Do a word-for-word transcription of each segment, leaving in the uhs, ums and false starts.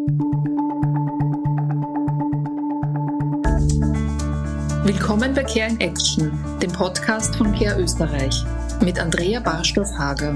Willkommen bei Care in Action, dem Podcast von Care Österreich, mit Andrea Barstoff-Hager.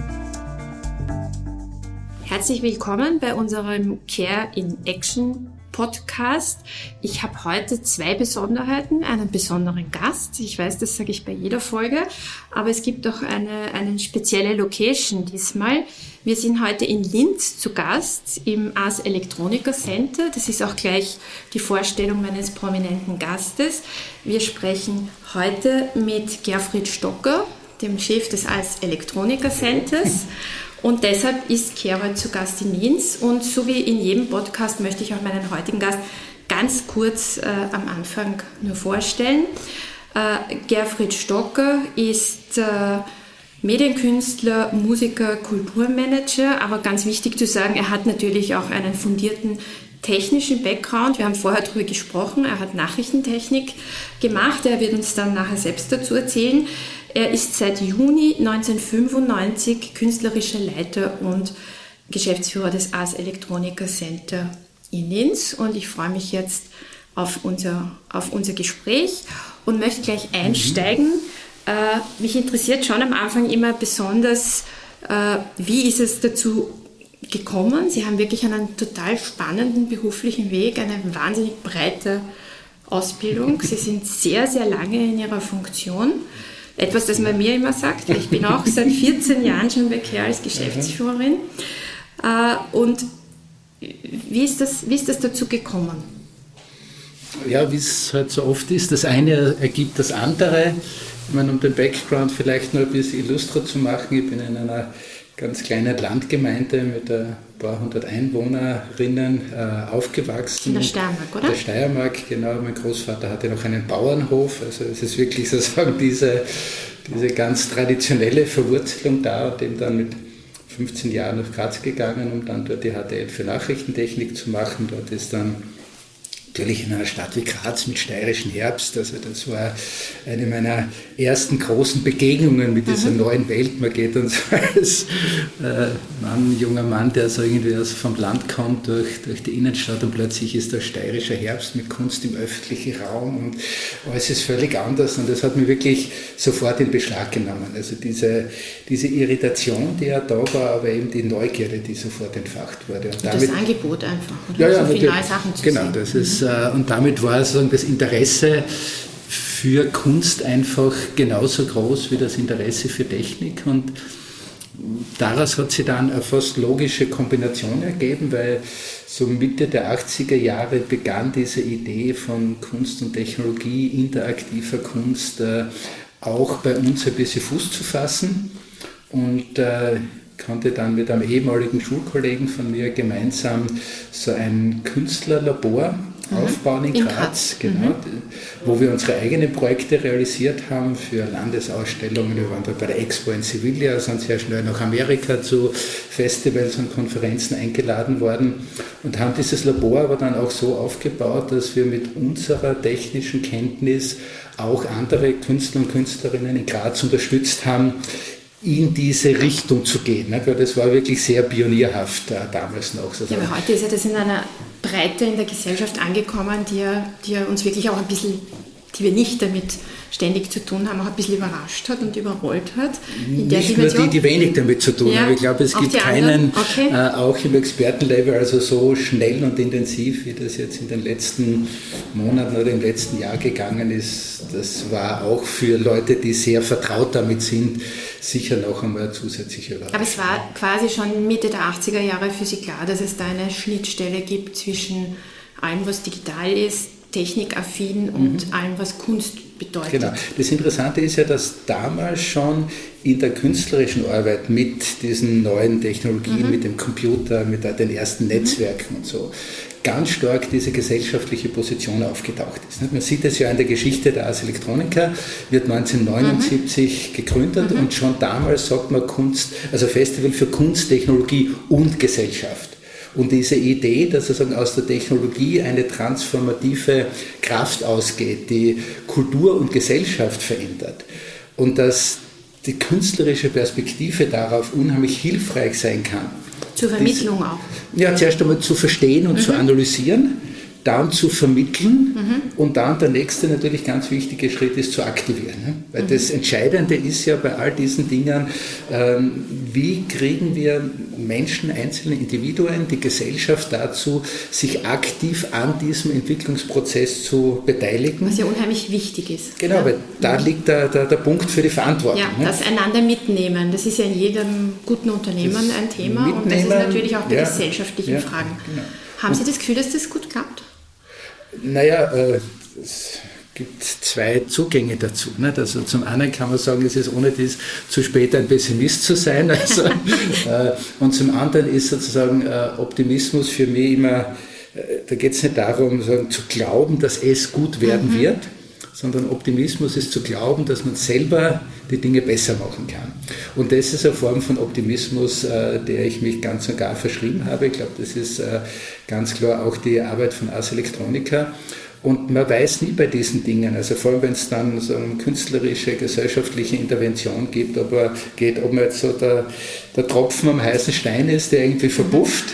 Herzlich willkommen bei unserem Care in Action Podcast. Ich habe heute zwei Besonderheiten, einen besonderen Gast. Ich weiß, das sage ich bei jeder Folge, aber es gibt auch eine, eine spezielle Location diesmal. Wir sind heute in Linz zu Gast im Ars Electronica Center. Das ist auch gleich die Vorstellung meines prominenten Gastes. Wir sprechen heute mit Gerfried Stocker, dem Chef des Ars Electronica Centers. Und deshalb ist Care heute zu Gast in Linz. Und so wie in jedem Podcast möchte ich auch meinen heutigen Gast ganz kurz äh, am Anfang nur vorstellen. Äh, Gerfried Stocker ist äh, Medienkünstler, Musiker, Kulturmanager. Aber ganz wichtig zu sagen, er hat natürlich auch einen fundierten technischen Background. Wir haben vorher darüber gesprochen. Er hat Nachrichtentechnik gemacht. Er wird uns dann nachher selbst dazu erzählen. Er ist seit Juni neunzehnhundertfünfundneunzig künstlerischer Leiter und Geschäftsführer des Ars Electronica Center in Linz. Und ich freue mich jetzt auf unser, auf unser Gespräch und möchte gleich einsteigen. Mhm. Äh, mich interessiert schon am Anfang immer besonders, äh, wie ist es dazu gekommen? Sie haben wirklich einen total spannenden beruflichen Weg, eine wahnsinnig breite Ausbildung. Sie sind sehr, sehr lange in Ihrer Funktion. Etwas, das man mir immer sagt, weil ich bin auch seit vierzehn Jahren schon bei Care als Geschäftsführerin. Und wie ist das, wie ist das dazu gekommen? Ja, wie es halt so oft ist, das eine ergibt das andere. Ich meine, um den Background vielleicht noch ein bisschen illustrer zu machen, ich bin in einer ganz kleinen Landgemeinde mit ein paar hundert Einwohnerinnen äh, aufgewachsen. In der Steiermark, oder? In der Steiermark, genau. Mein Großvater hatte noch einen Bauernhof. Also es ist wirklich sozusagen diese, diese ganz traditionelle Verwurzelung da und eben dann mit fünfzehn Jahren nach Graz gegangen, um dann dort die H T L für Nachrichtentechnik zu machen. Dort ist dann natürlich in einer Stadt wie Graz mit steirischem Herbst, also das war eine meiner ersten großen Begegnungen mit dieser mhm. neuen Welt. Man geht dann so als äh, Mann, junger Mann, der so irgendwie aus vom Land kommt, durch, durch die Innenstadt und plötzlich ist da steirischer Herbst mit Kunst im öffentlichen Raum und alles ist völlig anders und das hat mich wirklich sofort in Beschlag genommen. Also diese, diese Irritation, die ja da war, aber eben die Neugierde, die sofort entfacht wurde. Und, und damit, das Angebot einfach, oder? Ja, ja, so viele neue Sachen zu genau, sehen. Das ist, und damit war sozusagen das Interesse für Kunst einfach genauso groß wie das Interesse für Technik. Und daraus hat sich dann eine fast logische Kombination ergeben, weil so Mitte der achtziger Jahre begann diese Idee von Kunst und Technologie, interaktiver Kunst, auch bei uns ein bisschen Fuß zu fassen. Und äh, konnte dann mit einem ehemaligen Schulkollegen von mir gemeinsam so ein Künstlerlabor mhm. aufbauen in, in Graz, Graz. Genau, mhm. wo wir unsere eigenen Projekte realisiert haben für Landesausstellungen. Wir waren bei der Expo in Sevilla, sind sehr schnell nach Amerika zu Festivals und Konferenzen eingeladen worden und haben dieses Labor aber dann auch so aufgebaut, dass wir mit unserer technischen Kenntnis auch andere Künstler und Künstlerinnen in Graz unterstützt haben, in diese Richtung zu gehen, ne? Weil das war wirklich sehr pionierhaft äh, damals noch. Ja, aber heute ist ja das in einer Breite in der Gesellschaft angekommen, die, ja, die ja uns wirklich auch ein bisschen, die wir nicht damit ständig zu tun haben, auch ein bisschen überrascht hat und überrollt hat. In der nicht nur die, die wenig damit zu tun ja, haben. Ich glaube, es gibt keinen, okay. äh, auch im Expertenlevel, also so schnell und intensiv, wie das jetzt in den letzten Monaten oder im letzten Jahr gegangen ist. Das war auch für Leute, die sehr vertraut damit sind, sicher noch einmal zusätzliche Überraschung. Aber es war quasi schon Mitte der achtziger Jahre für Sie klar, dass es da eine Schnittstelle gibt zwischen allem, was digital ist, technikaffin und mhm. allem, was Kunst bedeutet. Genau. Das Interessante ist ja, dass damals schon in der künstlerischen Arbeit mit diesen neuen Technologien, mhm. mit dem Computer, mit den ersten Netzwerken mhm. und so, ganz stark diese gesellschaftliche Position aufgetaucht ist. Man sieht es ja in der Geschichte der Ars Electronica, wird neunzehnhundertneunundsiebzig mhm. gegründet mhm. und schon damals sagt man Kunst, also Festival für Kunst, Technologie und Gesellschaft. Und diese Idee, dass sozusagen aus der Technologie eine transformative Kraft ausgeht, die Kultur und Gesellschaft verändert und dass die künstlerische Perspektive darauf unheimlich hilfreich sein kann, Zur Vermittlung diese, auch. Ja, zuerst einmal zu verstehen und mhm. zu analysieren, dann zu vermitteln mhm. und dann der nächste natürlich ganz wichtige Schritt ist zu aktivieren. Ne? Weil mhm. das Entscheidende ist ja bei all diesen Dingen, ähm, wie kriegen wir Menschen, einzelne Individuen, die Gesellschaft dazu, sich aktiv an diesem Entwicklungsprozess zu beteiligen. Was ja unheimlich wichtig ist. Genau, ja. weil da mhm. liegt der, der, der Punkt für die Verantwortung. Ja, ne? das einander mitnehmen, das ist ja in jedem guten Unternehmen das ein Thema und das ist natürlich auch bei ja, gesellschaftlichen ja, Fragen. Genau. Haben Sie das Gefühl, dass das gut klappt? Naja, äh, es gibt zwei Zugänge dazu. Nicht? Also zum einen kann man sagen, es ist ohne dies zu spät, ein Pessimist zu sein. Also, äh, und zum anderen ist sozusagen äh, Optimismus für mich immer, äh, da geht es nicht darum, sagen, zu glauben, dass es gut werden mhm. wird, sondern Optimismus ist zu glauben, dass man selber die Dinge besser machen kann. Und das ist eine Form von Optimismus, äh, der ich mich ganz und gar verschrieben habe. Ich glaube, das ist äh, ganz klar auch die Arbeit von Ars Electronica. Und man weiß nie bei diesen Dingen, also vor allem wenn es dann so eine künstlerische, gesellschaftliche Intervention gibt, ob er geht, ob man jetzt so der, der Tropfen am heißen Stein ist, der irgendwie verpufft,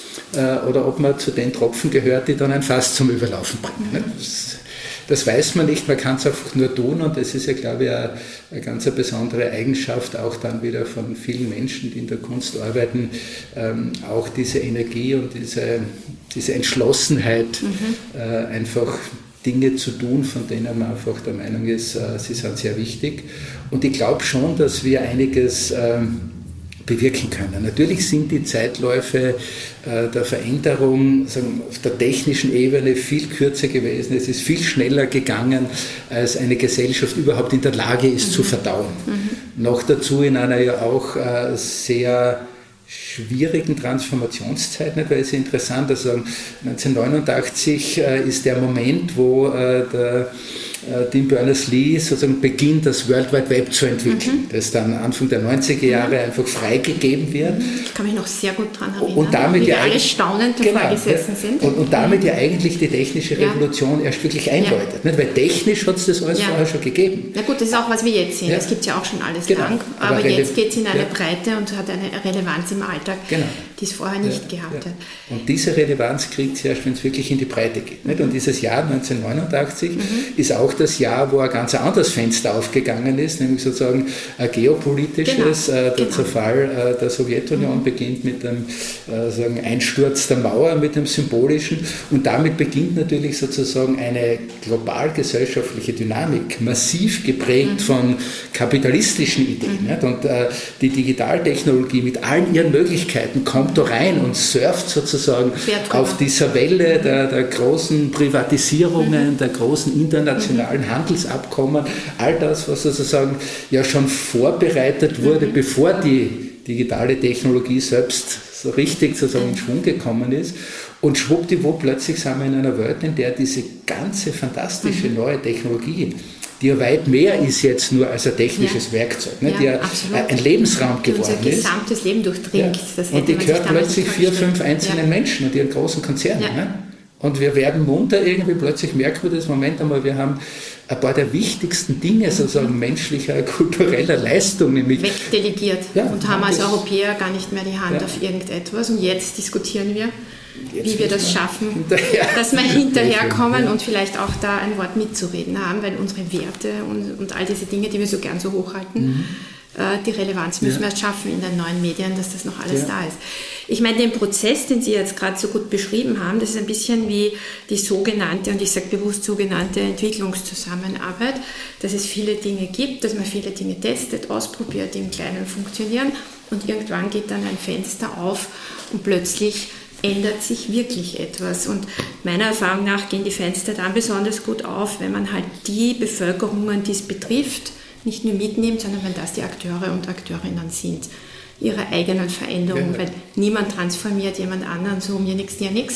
äh, oder ob man zu den Tropfen gehört, die dann ein Fass zum Überlaufen bringen. Ne? Das, Das weiß man nicht, man kann es einfach nur tun und das ist ja, glaube ich, eine, eine ganz besondere Eigenschaft auch dann wieder von vielen Menschen, die in der Kunst arbeiten, ähm, auch diese Energie und diese, diese Entschlossenheit, mhm. äh, einfach Dinge zu tun, von denen man einfach der Meinung ist, äh, sie sind sehr wichtig. Und ich glaube schon, dass wir einiges ähm, bewirken können. Natürlich sind die Zeitläufe äh, der Veränderung sagen, auf der technischen Ebene viel kürzer gewesen. Es ist viel schneller gegangen, als eine Gesellschaft überhaupt in der Lage ist mhm. zu verdauen. Mhm. Noch dazu in einer ja auch äh, sehr schwierigen Transformationszeit, nicht? Weil es ist interessant, also neunzehnhundertneunundachtzig äh, ist der Moment, wo äh, der äh, Tim Berners-Lee sozusagen beginnt, das World Wide Web zu entwickeln, mhm. das dann Anfang der neunziger Jahre mhm. einfach freigegeben wird. Ich kann mich noch sehr gut daran erinnern, und damit wie wir ja alle staunend davor genau, gesessen sind. Und, und damit mhm. ja eigentlich die technische Revolution ja. erst wirklich einläutet. Ja. Nicht? Weil technisch hat es das alles ja. vorher schon gegeben. Na gut, das ist auch, was wir jetzt sehen. Ja. Das gibt es ja auch schon alles genau. lang. Aber, aber jetzt geht es in eine ja. Breite und hat eine Relevanz im Alltag, genau. die es vorher nicht ja. gehabt ja. hat. Und diese Relevanz kriegt es erst, wenn es wirklich in die Breite geht. Nicht? Und dieses Jahr neunzehnhundertneunundachtzig mhm. ist auch das Jahr, wo ein ganz anderes Fenster aufgegangen ist, nämlich sozusagen ein geopolitisches. Genau. Der genau. Zerfall der Sowjetunion mhm. beginnt mit dem sagen, Einsturz der Mauer, mit dem Symbolischen. Und damit beginnt natürlich sozusagen eine global gesellschaftliche Dynamik, massiv geprägt mhm. von kapitalistischen Ideen. Mhm. Nicht? Und äh, die Digitaltechnologie mit allen ihren Möglichkeiten kommt da rein und surft sozusagen auf dieser Welle der, der großen Privatisierungen, mhm. der großen internationalen mhm. Handelsabkommen, all das, was sozusagen ja schon vorbereitet wurde, mhm. bevor die digitale Technologie selbst so richtig sozusagen in Schwung gekommen ist. Und schwuppdiwupp plötzlich sind wir in einer Welt, in der diese ganze fantastische mhm. neue Technologie, die ja weit mehr ist jetzt nur als ein technisches ja. Werkzeug, ne? die ja absolut. ein Lebensraum geworden ist. Unser gesamtes Leben durchdringt. Ja. Das und die gehört plötzlich vier, fünf einzelnen ja. Menschen und ihren großen Konzernen. Ja. Ne? Und wir werden munter irgendwie, plötzlich merken wir das, Moment einmal, wir haben ein paar der wichtigsten Dinge, sozusagen menschlicher, kultureller Leistung, nämlich wegdelegiert ja, und haben als Europäer gar nicht mehr die Hand ja. auf irgendetwas. Und jetzt diskutieren wir, jetzt wie wir das schaffen, hinterher. dass wir hinterherkommen ja. und vielleicht auch da ein Wort mitzureden haben, weil unsere Werte und, und all diese Dinge, die wir so gern so hochhalten, mhm. die Relevanz müssen ja. wir jetzt schaffen in den neuen Medien, dass das noch alles ja. da ist. Ich meine, den Prozess, den Sie jetzt gerade so gut beschrieben haben, das ist ein bisschen wie die sogenannte, und ich sage bewusst sogenannte Entwicklungszusammenarbeit, dass es viele Dinge gibt, dass man viele Dinge testet, ausprobiert, im Kleinen funktionieren und irgendwann geht dann ein Fenster auf und plötzlich ändert sich wirklich etwas. Und meiner Erfahrung nach gehen die Fenster dann besonders gut auf, wenn man halt die Bevölkerungen, die es betrifft, nicht nur mitnimmt, sondern wenn das die Akteure und Akteurinnen sind, ihre eigenen Veränderungen, ja. weil niemand transformiert jemand anderen, so mir nichts, dir nichts.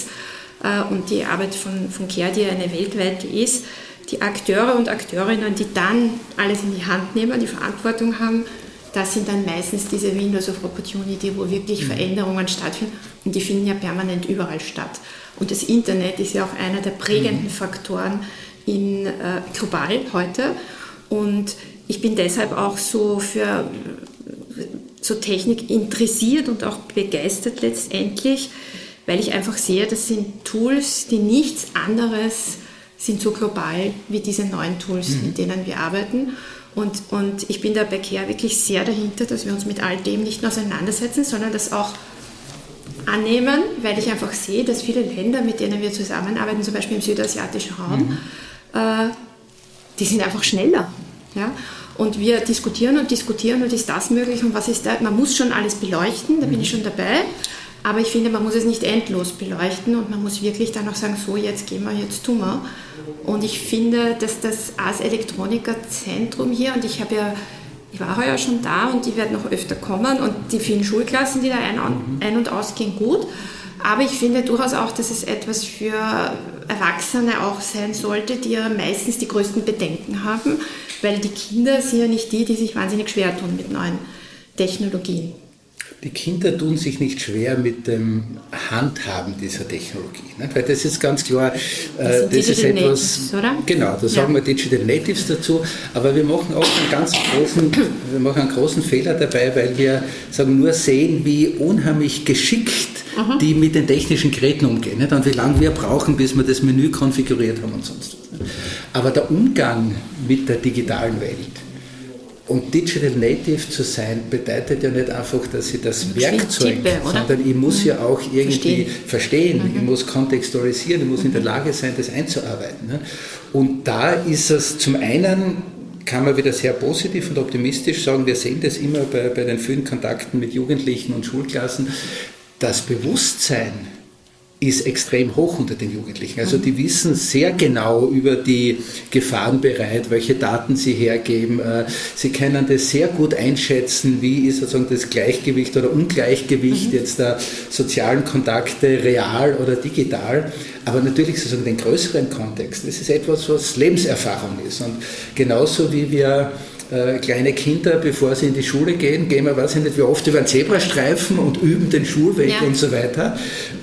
Und die Arbeit von, von CARE, die eine weltweite ist, die Akteure und Akteurinnen, die dann alles in die Hand nehmen, die Verantwortung haben, das sind dann meistens diese Windows of Opportunity, wo wirklich mhm. Veränderungen stattfinden und die finden ja permanent überall statt. Und das Internet ist ja auch einer der prägenden mhm. Faktoren in, äh, global heute und ich bin deshalb auch so für so Technik interessiert und auch begeistert letztendlich, weil ich einfach sehe, das sind Tools, die nichts anderes sind so global wie diese neuen Tools, mhm. mit denen wir arbeiten. Und, und ich bin da bei Care wirklich sehr dahinter, dass wir uns mit all dem nicht nur auseinandersetzen, sondern das auch annehmen, weil ich einfach sehe, dass viele Länder, mit denen wir zusammenarbeiten, zum Beispiel im südasiatischen Raum, mhm. äh, die sind einfach schneller. Ja? Und wir diskutieren und diskutieren und ist das möglich und was ist da? Man muss schon alles beleuchten, da bin ich schon dabei. Aber ich finde, man muss es nicht endlos beleuchten und man muss wirklich dann auch sagen, so, jetzt gehen wir, jetzt tun wir. Und ich finde, dass das Ars Electronica Zentrum hier, und ich habe ja, ich war heuer schon da und die werden noch öfter kommen und die vielen Schulklassen, die da ein, ein- und ausgehen, gut. Aber ich finde durchaus auch, dass es etwas für Erwachsene auch sein sollte, die ja meistens die größten Bedenken haben, weil die Kinder sind ja nicht die, die sich wahnsinnig schwer tun mit neuen Technologien. Die Kinder tun sich nicht schwer mit dem Handhaben dieser Technologie. Ne? Weil das ist ganz klar, äh, das, das ist etwas, Natives, oder? Genau, da sagen ja. wir Digital Natives dazu, aber wir machen auch einen ganz großen, wir machen einen großen Fehler dabei, weil wir sagen, nur sehen, wie unheimlich geschickt mhm. die mit den technischen Geräten umgehen, nicht? Und wie lange wir brauchen, bis wir das Menü konfiguriert haben und sonst was. Nicht? Aber der Umgang mit der digitalen Welt, und Digital Native zu sein, bedeutet ja nicht einfach, dass ich das Werkzeug, tippe, sondern ich muss mhm. ja auch irgendwie verstehen, verstehen. Mhm. Ich muss kontextualisieren, ich muss mhm. in der Lage sein, das einzuarbeiten. Ne? Und da ist es zum einen, kann man wieder sehr positiv und optimistisch sagen, wir sehen das immer bei, bei den vielen Kontakten mit Jugendlichen und Schulklassen, das Bewusstsein ist extrem hoch unter den Jugendlichen. Also die wissen sehr genau über die Gefahren bereit, welche Daten sie hergeben. Sie können das sehr gut einschätzen, wie ist sozusagen das Gleichgewicht oder Ungleichgewicht mhm. jetzt der sozialen Kontakte, real oder digital. Aber natürlich sozusagen den größeren Kontext. Das ist etwas, was Lebenserfahrung ist. Und genauso wie wir Äh, kleine Kinder, bevor sie in die Schule gehen, gehen wir, weiß ich nicht wie oft, über einen Zebrastreifen und üben den Schulweg ja. und so weiter.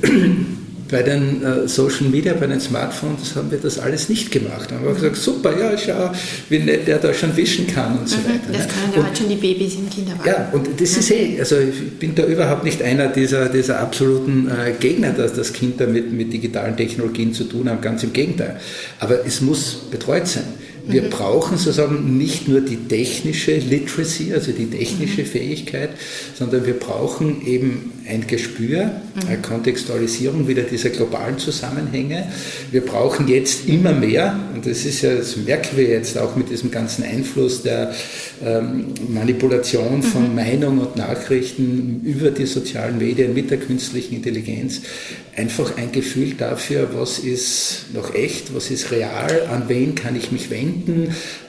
Bei den äh, Social Media, bei den Smartphones haben wir das alles nicht gemacht. Da haben wir gesagt, super, ja, schau, wie nett der da schon wischen kann und so mhm, weiter. Das können ja heute schon die Babys im Kinderwagen. Ja, und das mhm. ist eh, also ich bin da überhaupt nicht einer dieser, dieser absoluten äh, Gegner, dass das Kinder mit, mit digitalen Technologien zu tun haben, ganz im Gegenteil. Aber es muss betreut sein. Wir mhm. brauchen sozusagen nicht nur die technische Literacy, also die technische mhm. Fähigkeit, sondern wir brauchen eben ein Gespür, mhm. eine Kontextualisierung wieder dieser globalen Zusammenhänge. Wir brauchen jetzt immer mehr, und das ist ja, das merken wir jetzt auch mit diesem ganzen Einfluss der ähm, Manipulation von mhm. Meinung und Nachrichten über die sozialen Medien mit der künstlichen Intelligenz, einfach ein Gefühl dafür, was ist noch echt, was ist real, an wen kann ich mich wenden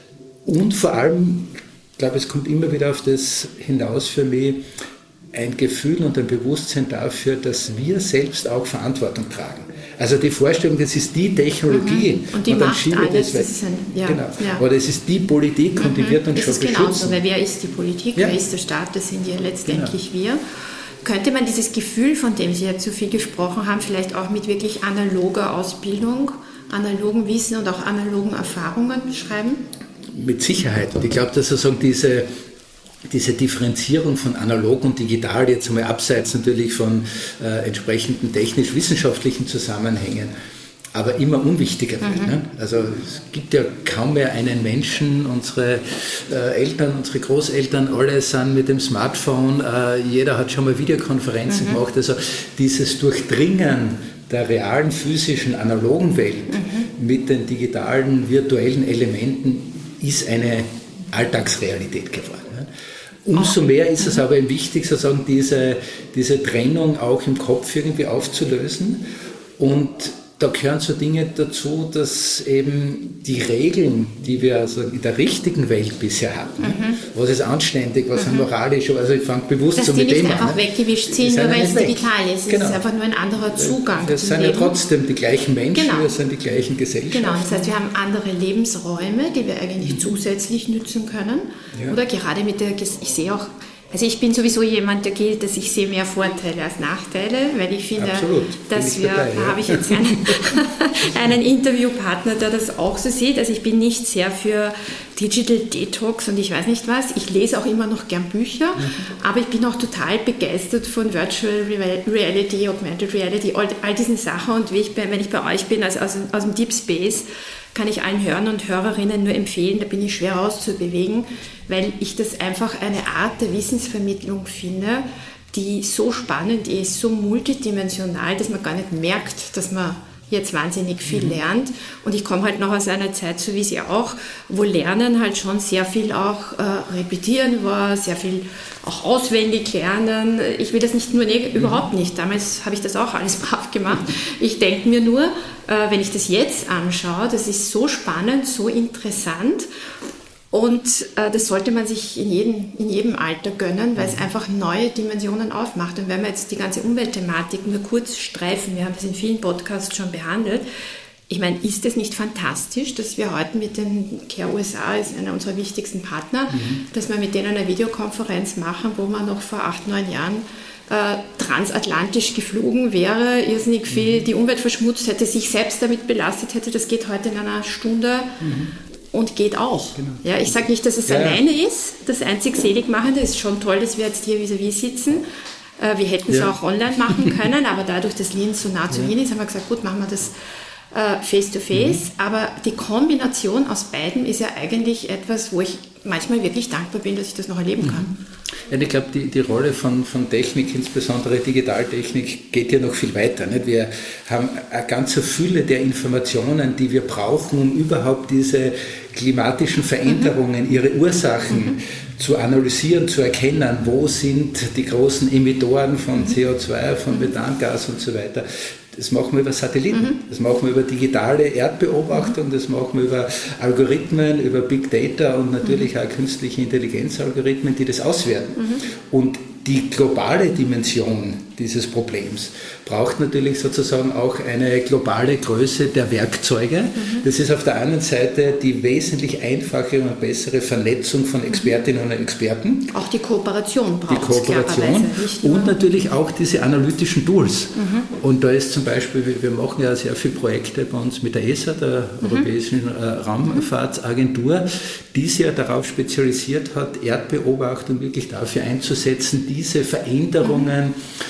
und vor allem, ich glaube, es kommt immer wieder auf das hinaus für mich, ein Gefühl und ein Bewusstsein dafür, dass wir selbst auch Verantwortung tragen. Also die Vorstellung, das ist die Technologie mhm. und die und macht alles, das, das ist ein, ja, genau. ja. Oder es ist die Politik mhm. und die wird uns das schon ist beschützen. Genauso, weil wer ist die Politik, ja. wer ist der Staat, das sind ja letztendlich genau. wir. Könnte man dieses Gefühl, von dem Sie jetzt so viel gesprochen haben, vielleicht auch mit wirklich analoger Ausbildung, analogen Wissen und auch analogen Erfahrungen beschreiben? Mit Sicherheit. Und ich glaube, dass sozusagen diese, diese Differenzierung von analog und digital, jetzt einmal abseits natürlich von äh, entsprechenden technisch-wissenschaftlichen Zusammenhängen, aber immer unwichtiger wird. Mhm. Ne? Also es gibt ja kaum mehr einen Menschen, unsere äh, Eltern, unsere Großeltern, alle sind mit dem Smartphone, äh, jeder hat schon mal Videokonferenzen mhm. gemacht, also dieses Durchdringen der realen, physischen, analogen Welt mhm. mit den digitalen, virtuellen Elementen ist eine Alltagsrealität geworden. Ne? Umso mehr ist es aber wichtig, sozusagen diese, diese Trennung auch im Kopf irgendwie aufzulösen, und da gehören so Dinge dazu, dass eben die Regeln, die wir also in der richtigen Welt bisher hatten, mhm. was ist anständig, was mhm. ist moralisch, also ich fange bewusst dass so mit dem an. Dass die nicht einfach weggewischt sind, nur weil es digital ist. Genau. Es ist einfach nur ein anderer Zugang Wir zum sind Leben. ja trotzdem die gleichen Menschen, genau. wir sind die gleichen Gesellschaften. Genau, das heißt, wir haben andere Lebensräume, die wir eigentlich mhm. zusätzlich nützen können. Ja. Oder gerade mit der, ich sehe auch, Also ich bin sowieso jemand, der gilt, dass ich sehe mehr Vorteile als Nachteile, weil ich finde, Absolut. dass bin wir, dabei, da ja. habe ich jetzt einen, einen Interviewpartner, der das auch so sieht. Also ich bin nicht sehr für Digital Detox und ich weiß nicht was. Ich lese auch immer noch gern Bücher, mhm. aber ich bin auch total begeistert von Virtual Reality, Augmented Reality, all, all diesen Sachen. Und wie ich bei, wenn ich bei euch bin, also aus, aus dem Deep Space, kann ich allen Hörern und Hörerinnen nur empfehlen, da bin ich schwer rauszubewegen, weil ich das einfach eine Art der Wissensvermittlung finde, die so spannend ist, so multidimensional, dass man gar nicht merkt, dass man jetzt wahnsinnig viel lernt. Und ich komme halt noch aus einer Zeit, so wie Sie auch, wo Lernen halt schon sehr viel auch äh, repetieren war, sehr viel auch auswendig lernen. Ich will das nicht nur, nee, überhaupt nicht. Damals habe ich das auch alles brav gemacht. Ich denke mir nur, äh, wenn ich das jetzt anschaue, das ist so spannend, so interessant. Und äh, das sollte man sich in jedem, in jedem Alter gönnen, weil es einfach neue Dimensionen aufmacht. Und wenn wir jetzt die ganze Umweltthematik nur kurz streifen, wir haben das in vielen Podcasts schon behandelt, ich meine, ist es nicht fantastisch, dass wir heute mit den Care U S A, ist einer unserer wichtigsten Partner, mhm. dass wir mit denen eine Videokonferenz machen, wo man noch vor acht, neun Jahren äh, transatlantisch geflogen wäre, irrsinnig viel die Umwelt verschmutzt hätte, sich selbst damit belastet hätte. Das geht heute in einer Stunde. Mhm. Und geht auch. Genau. Ja, ich sage nicht, dass es ja, alleine ja. ist. Das einzig Seligmachende ist schon toll, dass wir jetzt hier vis-à-vis sitzen. Äh, wir hätten es ja. auch online machen können, aber dadurch, dass Linz so nah zu ja. Wien ist, haben wir gesagt, gut, machen wir das äh, face-to-face. Mhm. Aber die Kombination aus beiden ist ja eigentlich etwas, wo ich manchmal wirklich dankbar bin, dass ich das noch erleben kann. Ja, ich glaube, die, die Rolle von, von Technik, insbesondere Digitaltechnik, geht ja noch viel weiter. Nicht? Wir haben eine ganze Fülle der Informationen, die wir brauchen, um überhaupt diese klimatischen Veränderungen, ihre Ursachen mhm. zu analysieren, zu erkennen, wo sind die großen Emittoren von C O zwei, von Methangas und so weiter. Das machen wir über Satelliten, mhm. das machen wir über digitale Erdbeobachtung, das machen wir über Algorithmen, über Big Data und natürlich mhm. auch künstliche Intelligenzalgorithmen, die das auswerten. Mhm. Und die globale Dimension dieses Problems braucht natürlich sozusagen auch eine globale Größe der Werkzeuge. Mhm. Das ist auf der einen Seite die wesentlich einfachere und bessere Vernetzung von Expertinnen und Experten. Auch die Kooperation braucht es. Die Kooperation und natürlich auch diese analytischen Tools. Mhm. Und da ist zum Beispiel, wir machen ja sehr viele Projekte bei uns mit der E S A, der mhm. Europäischen äh, Raumfahrtsagentur, die sich ja darauf spezialisiert hat, Erdbeobachtung wirklich dafür einzusetzen, diese Veränderungen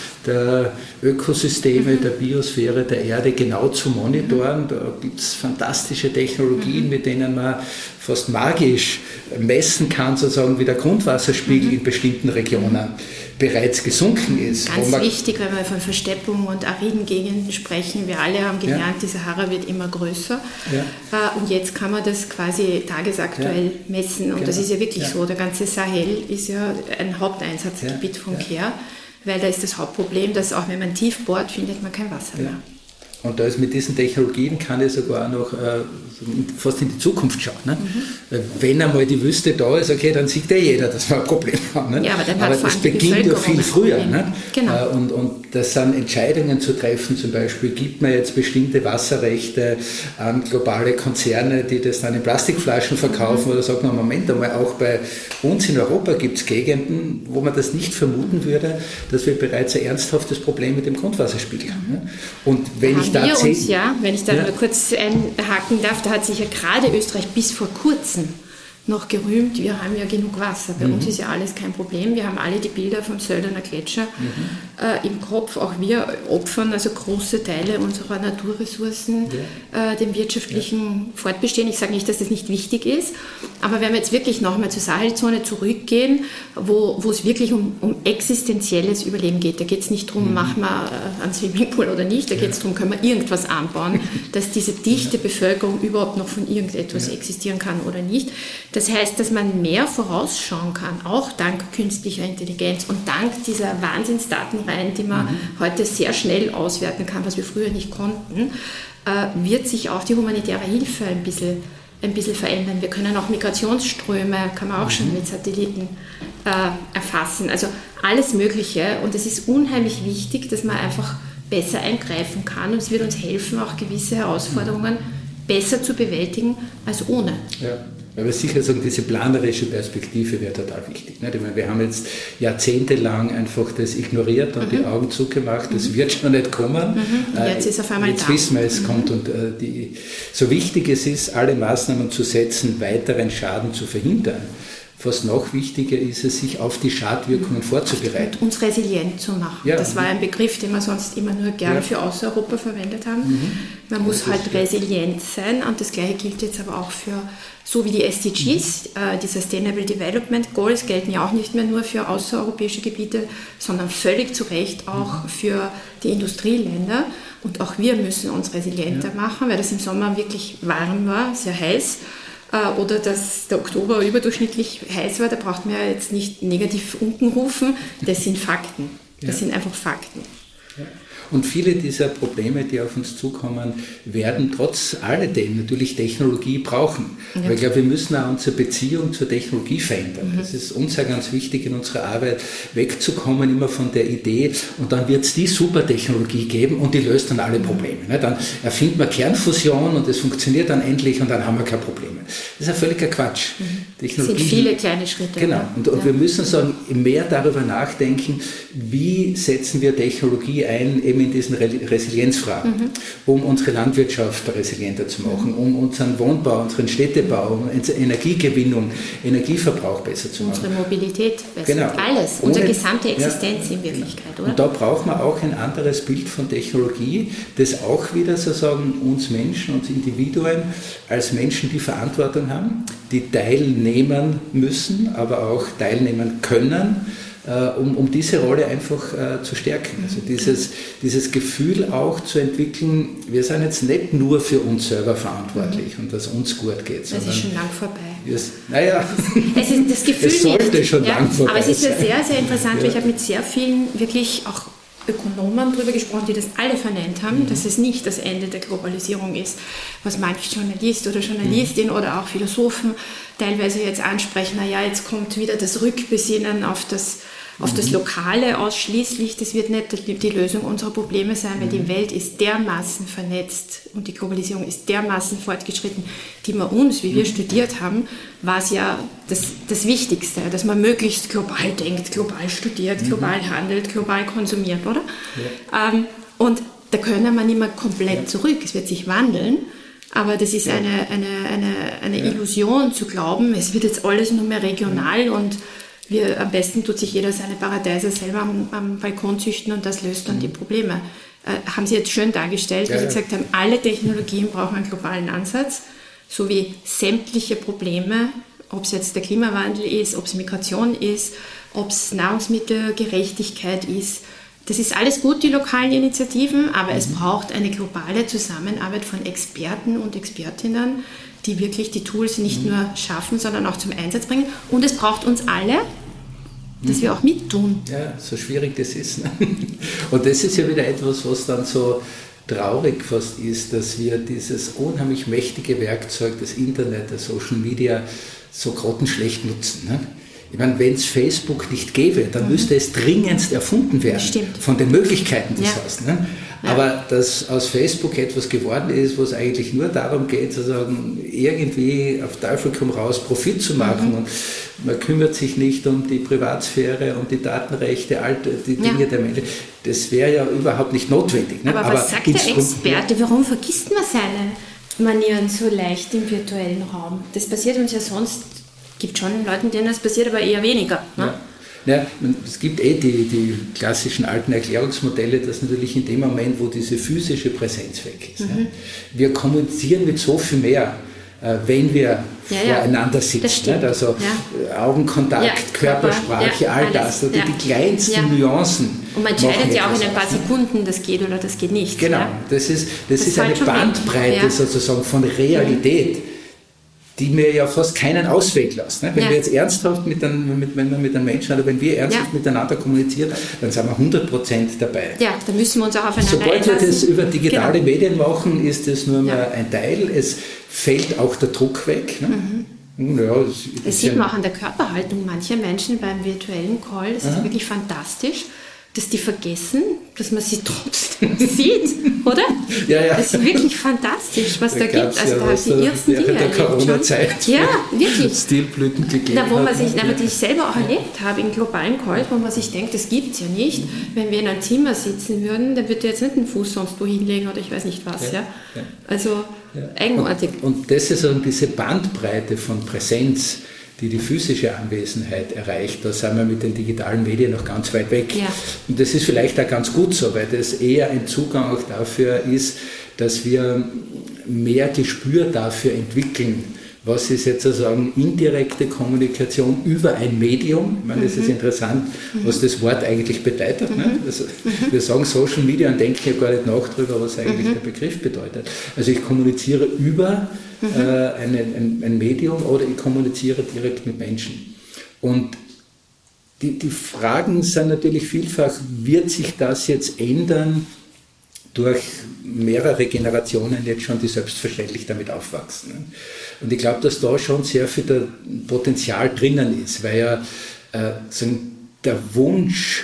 der Ökosysteme, mhm. der Biosphäre, der Erde genau zu monitoren. Da gibt es fantastische Technologien, mhm. mit denen man fast magisch messen kann, sozusagen, wie der Grundwasserspiegel mhm. in bestimmten Regionen bereits gesunken ist. Ganz wichtig, wenn wir von Versteppung und ariden Gegenden sprechen. Wir alle haben gelernt, ja. die Sahara wird immer größer. Ja. Und jetzt kann man das quasi tagesaktuell ja. messen. Und genau. das ist ja wirklich ja. so. Der ganze Sahel ist ja ein Haupteinsatzgebiet ja. von ja. Care, weil da ist das Hauptproblem, dass auch wenn man tief bohrt, findet man kein Wasser ja. mehr. Und da ist mit diesen Technologien kann ich sogar noch äh, fast in die Zukunft schauen. Ne? Mhm. Wenn einmal die Wüste da ist, okay, dann sieht ja jeder, dass wir ein Problem haben. Ne? Ja, aber dann aber hat das beginnt ja viel früher. Ne? Genau. Und, und das sind Entscheidungen zu treffen, zum Beispiel, gibt man jetzt bestimmte Wasserrechte an globale Konzerne, die das dann in Plastikflaschen verkaufen, mhm. oder sagt man, Moment einmal, auch bei uns in Europa gibt es Gegenden, wo man das nicht vermuten würde, dass wir bereits ein ernsthaftes Problem mit dem Grundwasserspiegel haben. Ne? Und wenn ich wir uns ja, wenn ich da ja. mal kurz einhaken darf, da hat sich ja gerade Österreich bis vor kurzem noch gerühmt, wir haben ja genug Wasser. Bei mhm. uns ist ja alles kein Problem. Wir haben alle die Bilder vom Söldener Gletscher mhm. äh, im Kopf. Auch wir opfern also große Teile unserer Naturressourcen ja. äh, dem wirtschaftlichen ja. Fortbestehen. Ich sage nicht, dass das nicht wichtig ist, aber wenn wir jetzt wirklich nochmal zur Sahelzone zurückgehen, wo, wo es wirklich um, um existenzielles Überleben geht, da geht es nicht darum, mhm. machen wir äh, einen Swimmingpool oder nicht, da geht es darum, können wir irgendwas anbauen, dass diese dichte Bevölkerung überhaupt noch von irgendetwas ja. existieren kann oder nicht. Das heißt, dass man mehr vorausschauen kann, auch dank künstlicher Intelligenz und dank dieser Wahnsinnsdatenreihen, die man mhm. heute sehr schnell auswerten kann, was wir früher nicht konnten, äh, wird sich auch die humanitäre Hilfe ein bisschen, ein bisschen verändern. Wir können auch Migrationsströme, kann man auch mhm. schon mit Satelliten äh, erfassen. Also alles Mögliche. Und es ist unheimlich wichtig, dass man einfach besser eingreifen kann. Und es wird uns helfen, auch gewisse Herausforderungen besser zu bewältigen als ohne. Ja. Aber sicher sagen, diese planerische Perspektive wäre total wichtig. Nicht? Ich meine, wir haben jetzt jahrzehntelang einfach das ignoriert und mhm. die Augen zugemacht, das mhm. wird schon nicht kommen. Mhm. Jetzt ist auf einmal Jetzt da. wissen wir, es mhm. kommt. Und äh, die, so wichtig es ist, alle Maßnahmen zu setzen, weiteren Schaden zu verhindern. Was noch wichtiger ist es, sich auf die Schadwirkungen vorzubereiten. Und uns resilient zu machen. Ja. Das war ein Begriff, den wir sonst immer nur gerne ja. für Außereuropa verwendet haben. Mhm. Man muss das halt resilient sein und das Gleiche gilt jetzt aber auch für, so wie die S D Gs, mhm. äh, die Sustainable Development Goals gelten ja auch nicht mehr nur für außereuropäische Gebiete, sondern völlig zu Recht auch mhm. für die Industrieländer. Und auch wir müssen uns resilienter ja. machen, weil das im Sommer wirklich warm war, sehr heiß. Oder dass der Oktober überdurchschnittlich heiß war, da braucht man ja jetzt nicht negativ unten rufen, das sind Fakten. Das ja. sind einfach Fakten. Ja. Und viele dieser Probleme, die auf uns zukommen, werden trotz alledem natürlich Technologie brauchen. Ja. Weil ich glaube, wir müssen auch unsere Beziehung zur Technologie verändern. Mhm. Das ist uns ja ganz wichtig in unserer Arbeit, wegzukommen immer von der Idee und dann wird es die Supertechnologie geben und die löst dann alle Probleme. Mhm. Dann erfinden wir Kernfusion und es funktioniert dann endlich und dann haben wir keine Probleme. Das ist ja völliger Quatsch. Mhm. Technologie, es sind viele kleine Schritte. Genau. Und, und ja. wir müssen sagen, mehr darüber nachdenken, wie setzen wir Technologie ein, eben in diesen Resilienzfragen, mhm. um unsere Landwirtschaft resilienter zu machen, mhm. um unseren Wohnbau, unseren Städtebau, um unsere Energiegewinnung, Energieverbrauch besser zu machen. Unsere Mobilität besser. Genau. Alles, Ohne, unsere gesamte Existenz ja, in Wirklichkeit, oder? Und da braucht man auch ein anderes Bild von Technologie, das auch wieder sozusagen uns Menschen, uns Individuen als Menschen, die Verantwortung haben, die teilnehmen müssen, aber auch teilnehmen können, Uh, um, um diese Rolle einfach uh, zu stärken. Also dieses, dieses Gefühl auch zu entwickeln, wir sind jetzt nicht nur für uns selber verantwortlich mhm. und dass uns gut geht. Das ist schon lang vorbei. Es, naja, es, ist das Gefühl es sollte nicht, schon ja, lang vorbei aber es ist ja sein. sehr, sehr interessant, ja. weil ich habe mit sehr vielen wirklich auch Ökonomen darüber gesprochen, die das alle verneint haben, mhm. dass es nicht das Ende der Globalisierung ist, was manch Journalist oder Journalistin mhm. oder auch Philosophen teilweise jetzt ansprechen, naja, jetzt kommt wieder das Rückbesinnen auf das auf das Lokale ausschließlich, das wird nicht die Lösung unserer Probleme sein, weil die Welt ist dermaßen vernetzt und die Globalisierung ist dermaßen fortgeschritten, die man uns, wie wir studiert haben, war es ja das, das Wichtigste, dass man möglichst global denkt, global studiert, global handelt, global konsumiert, oder? Ja. Ähm, und da können wir nicht mehr komplett zurück, es wird sich wandeln. Aber das ist eine, eine, eine, eine Illusion zu glauben, es wird jetzt alles nur mehr regional und wir, am besten tut sich jeder seine Paradeiser selber am, am Balkon züchten und das löst dann mhm. die Probleme. Äh, haben Sie jetzt schön dargestellt, ja, wie Sie gesagt haben, alle Technologien brauchen einen globalen Ansatz, sowie sämtliche Probleme, ob es jetzt der Klimawandel ist, ob es Migration ist, ob es Nahrungsmittelgerechtigkeit ist. Das ist alles gut, die lokalen Initiativen, aber mhm. es braucht eine globale Zusammenarbeit von Experten und Expertinnen, die wirklich die Tools nicht mhm. nur schaffen, sondern auch zum Einsatz bringen. Und es braucht uns alle, dass mhm. wir auch mittun. Ja, so schwierig das ist. Ne? Und das ist ja wieder etwas, was dann so traurig fast ist, dass wir dieses unheimlich mächtige Werkzeug, das Internet, das Social Media, so grottenschlecht nutzen. Ne? Ich meine, wenn es Facebook nicht gäbe, dann mhm. müsste es dringendst erfunden werden. Stimmt. Von den Möglichkeiten, die es ja. hast. Ne? Ja. Aber dass aus Facebook etwas geworden ist, wo es eigentlich nur darum geht, sozusagen irgendwie auf Teufel komm raus Profit zu machen mhm. und man kümmert sich nicht um die Privatsphäre und die Datenrechte, all die Dinge ja. der Menschen, das wäre ja überhaupt nicht notwendig. Ne? Aber, Aber was sagt der Experte, warum vergisst man seine Manieren so leicht im virtuellen Raum? Das passiert uns ja sonst. Es gibt schon Leute, denen das passiert, aber eher weniger. Ne? Ja. Ja, es gibt eh die, die klassischen alten Erklärungsmodelle, dass natürlich in dem Moment, wo diese physische Präsenz weg ist, mhm. ja, wir kommunizieren mit so viel mehr, äh, wenn wir ja, voreinander ja. sitzen. Ne? Also ja. Augenkontakt, ja, Körpersprache, ja, all das, also ja. die kleinsten ja. Nuancen. Und man entscheidet ja auch in ein paar Sekunden, das geht oder das geht nicht. Genau, ja? das ist, das das ist eine Bandbreite ja. sozusagen von Realität. Mhm. die mir ja fast keinen Ausweg lassen. Wenn ja. wir jetzt ernsthaft mit einem, mit, wenn wir mit einem Menschen oder wenn wir ernsthaft ja. miteinander kommunizieren, dann sind wir hundert Prozent dabei. Ja, da müssen wir uns auch aufeinander Sobald einlassen. wir das über digitale genau. Medien machen, ist das nur mehr ja. ein Teil. Es fällt auch der Druck weg. Ne? Mhm. Ja, das, das, das sieht ja man auch an der Körperhaltung mancher Menschen beim virtuellen Call. Das ist wirklich fantastisch, dass die vergessen, dass man sie trotzdem sieht, oder? Ja, ja. Das ist wirklich fantastisch, was da, da gibt. Also ja, da hast du die ersten Dinge der Corona-Zeit. Ja, wirklich. Stilblüten gegeben. Na, wo man sich, hat. na, die ich selber auch erlebt habe im globalen Call, wo man sich denkt, das gibt es ja nicht. Wenn wir in einem Zimmer sitzen würden, dann würde er jetzt nicht den Fuß sonst wo hinlegen oder ich weiß nicht was. Ja, ja. Also ja. eigenartig. Und, und das ist also diese Bandbreite von Präsenz, die die physische Anwesenheit erreicht, da sind wir mit den digitalen Medien noch ganz weit weg. Ja. Und das ist vielleicht auch ganz gut so, weil das eher ein Zugang auch dafür ist, dass wir mehr Gespür dafür entwickeln, was ist jetzt sozusagen indirekte Kommunikation über ein Medium. Ich meine, das ist interessant, was das Wort eigentlich bedeutet. Mhm. Ne? Also, mhm. Wir sagen Social Media und denken ja gar nicht nach darüber, was eigentlich mhm. der Begriff bedeutet. Also ich kommuniziere über mhm. äh, eine, ein, ein Medium oder ich kommuniziere direkt mit Menschen. Und die, die Fragen sind natürlich vielfach, wird sich das jetzt ändern durch mehrere Generationen jetzt schon, die selbstverständlich damit aufwachsen. Und ich glaube, dass da schon sehr viel Potenzial drinnen ist, weil ja äh, so der Wunsch,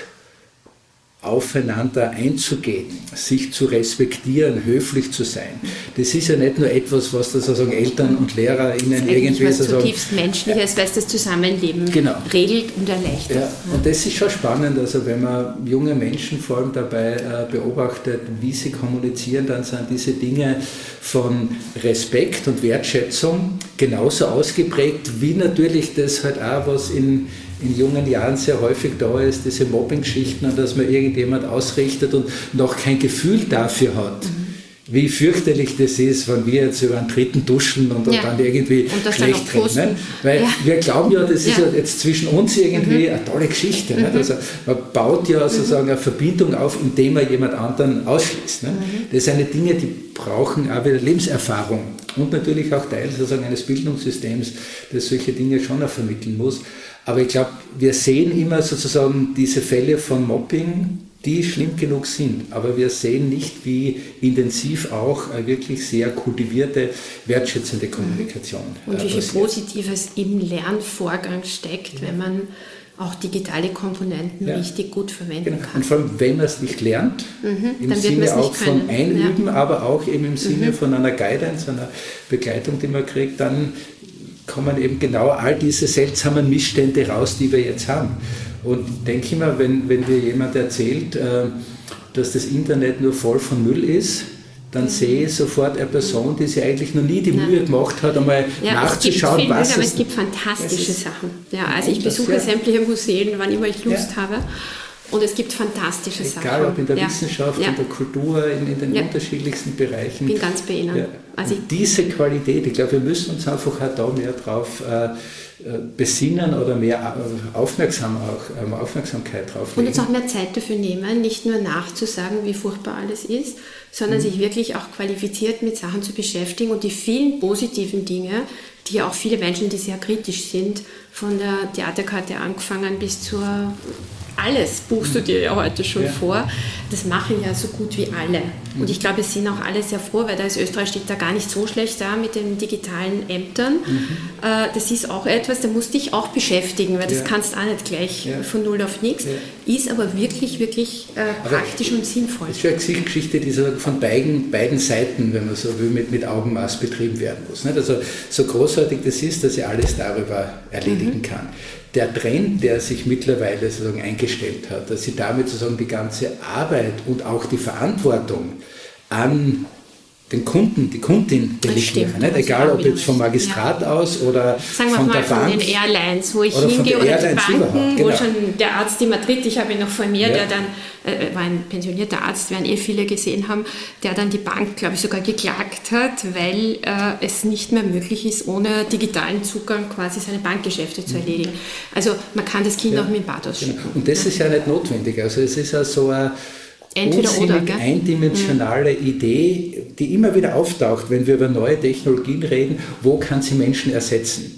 aufeinander einzugehen, sich zu respektieren, höflich zu sein. Das ist ja nicht nur etwas, was da sozusagen Eltern und Lehrer ihnen irgendwie was sozusagen... zutiefst Menschliches, weil es das Zusammenleben genau. regelt und erleichtert. Ja, und das ist schon spannend, also wenn man junge Menschen vor allem dabei äh, beobachtet, wie sie kommunizieren, dann sind diese Dinge von Respekt und Wertschätzung genauso ausgeprägt, wie natürlich das halt auch, was in in jungen Jahren sehr häufig da ist, diese Mobbing-Geschichten, dass man irgendjemand ausrichtet und noch kein Gefühl dafür hat, mhm. wie fürchterlich das ist, wenn wir jetzt über einen Dritten duschen und, ja. dann irgendwie und schlecht reden. Ne? Weil ja. wir glauben ja, das ist ja. ja jetzt zwischen uns irgendwie mhm. eine tolle Geschichte. Mhm. Ne? Also man baut ja sozusagen eine Verbindung auf, indem man jemand anderen ausschließt. Ne? Mhm. Das sind eine Dinge, die brauchen auch wieder Lebenserfahrung und natürlich auch Teil sozusagen eines Bildungssystems, das solche Dinge schon auch vermitteln muss. Aber ich glaube, wir sehen immer sozusagen diese Fälle von Mobbing, die schlimm genug sind. Aber wir sehen nicht, wie intensiv auch eine wirklich sehr kultivierte, wertschätzende Kommunikation und wie viel passiert. Positives im Lernvorgang steckt, ja. wenn man auch digitale Komponenten ja. richtig gut verwenden genau. kann. Und vor allem, wenn man es nicht lernt, mhm. im Dann Sinne auch von Einüben, ja. aber auch eben im Sinne mhm. von einer Guidance, einer Begleitung, die man kriegt, dann kommen eben genau all diese seltsamen Missstände raus, die wir jetzt haben. Und ich denke immer, wenn, wenn dir jemand erzählt, äh, dass das Internet nur voll von Müll ist, dann sehe ich sofort eine Person, die sich eigentlich noch nie die Mühe ja. gemacht hat, einmal ja, nachzuschauen, es gibt was viel, aber es es gibt fantastische Sachen. Ja, also ich das, besuche ja. sämtliche Museen, wann immer ich Lust ja. habe. Und es gibt fantastische Egal, Sachen. Egal, ob in der ja. Wissenschaft, ja. in der Kultur, in, in den ja. unterschiedlichsten Bereichen. Ich bin ganz bei Ihnen. Ja. Also diese Qualität, ich glaube, wir müssen uns einfach auch da mehr drauf äh, besinnen oder mehr aufmerksam auch, ähm, Aufmerksamkeit drauf legen. Und uns auch mehr Zeit dafür nehmen, nicht nur nachzusagen, wie furchtbar alles ist, sondern mhm. sich wirklich auch qualifiziert mit Sachen zu beschäftigen und die vielen positiven Dinge, die ja auch viele Menschen, die sehr kritisch sind, von der Theaterkarte angefangen bis zur alles buchst du dir ja heute schon ja. vor. Das machen ja so gut wie alle. Und ich glaube, es sind auch alle sehr froh, weil da ist Österreich steht da gar nicht so schlecht da mit den digitalen Ämtern. Mhm. Das ist auch etwas, da musst du dich auch beschäftigen, weil das ja. kannst du auch nicht gleich ja. von null auf nichts. Ja. Ist aber wirklich, wirklich äh, praktisch aber und sinnvoll. Das ist ja eine Geschichte, die so von beiden, beiden Seiten, wenn man so will, mit, mit Augenmaß betrieben werden muss. Nicht? Also so großartig das ist, dass ich alles darüber erledigen mhm. kann. Der Trend, der sich mittlerweile sozusagen eingestellt hat, dass sie damit sozusagen die ganze Arbeit und auch die Verantwortung an den Kunden, die Kundin delegieren. Nicht? Egal, ob jetzt vom Magistrat ja. aus oder Sagen von wir der mal Bank. Von den Airlines, wo ich hingehe, oder die Banken, genau. wo schon der Arzt immer tritt. Ich habe ihn noch vor mir, ja. der dann, äh, war ein pensionierter Arzt, werden eh viele gesehen haben, der dann die Bank, glaube ich, sogar geklagt hat, weil äh, es nicht mehr möglich ist, ohne digitalen Zugang quasi seine Bankgeschäfte zu erledigen. Also man kann das Kind ja. auch mit dem Bad ausschicken. Genau. Und das ja. ist ja nicht notwendig. Also es ist ja so ein Entweder oder, gell? eindimensionale mhm. Idee, die immer wieder auftaucht, wenn wir über neue Technologien reden, wo kann sie Menschen ersetzen?